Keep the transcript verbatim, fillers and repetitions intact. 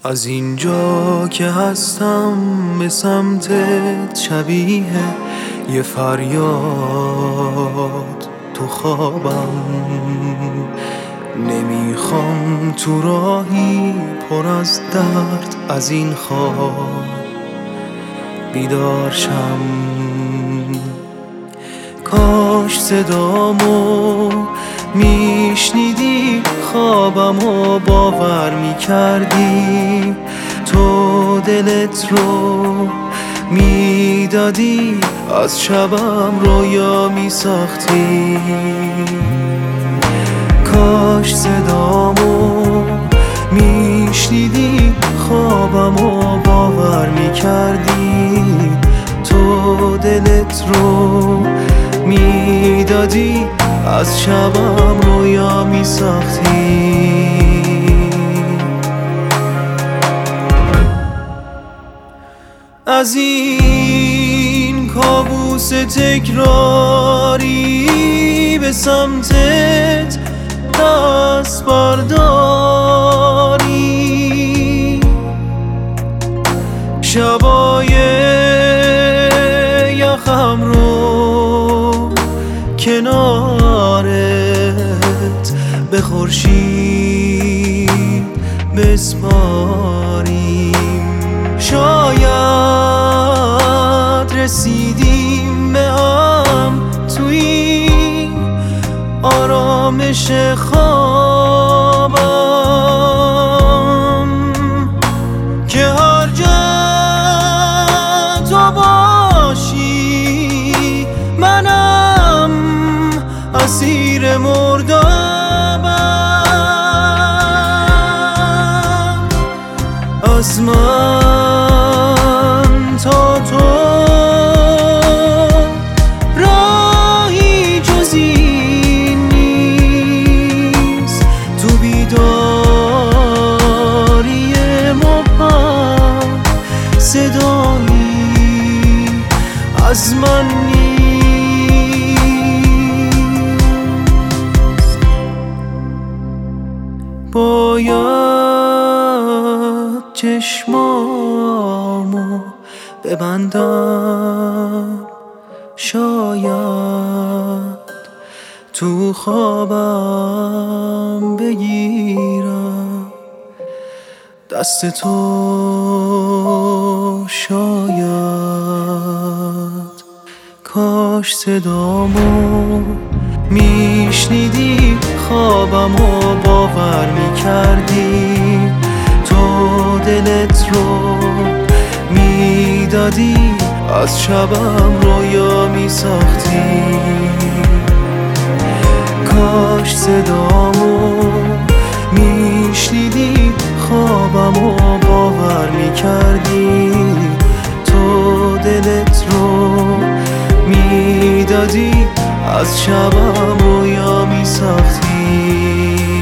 از اینجا که هستم به سمتت شبیه یه فریاد تو خوابم. نمیخوام تو راهی پر از درد از این خواب بیدار شم. کاش صدامو میشنیدی، خوابمو باور میکردی، تو دلت رو میدادی، از شبم رویا میساختی. کاش صدامو میشنیدی، خوابمو باور میکردی، تو دلت رو میدادی، از شبم رویا میساختی. از این کابوس تکراری به سمتت دست برداری، شبای یخم رو کنارت به خورشید بسپاریم. شاید رسیدیم به هم توی آرامش خوابم که هر جا تو باشی منم اسیر مردابم. از من تا تو راهی جز این نیست، تو بیداری مبهم صدایی از من نیست. باید چشمامو ببندم، شاید تو خوابم بگیرم دست تو. شاید کاش صدامو میشنیدی، خوابمو باور میکردی، تو دلت رو میدادی، از شبم رویا میساختی. کاش صدامو میشنیدی، خوابمو باور میکردی، تو دلت رو میدادی، از شبم رویا میساختی.